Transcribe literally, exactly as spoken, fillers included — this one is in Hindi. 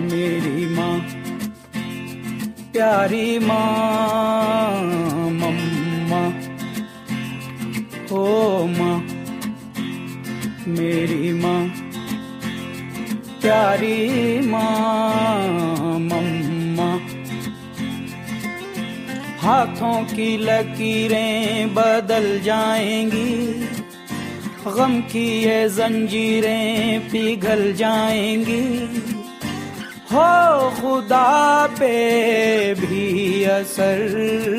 मेरी माँ प्यारी माँ, मम्मा ओ माँ, मेरी माँ प्यारी माँ, मम्मा। हाथों की लकीरें बदल जाएंगी, गम की ये जंजीरें पिघल जाएंगी, हो खुदा पे भी असर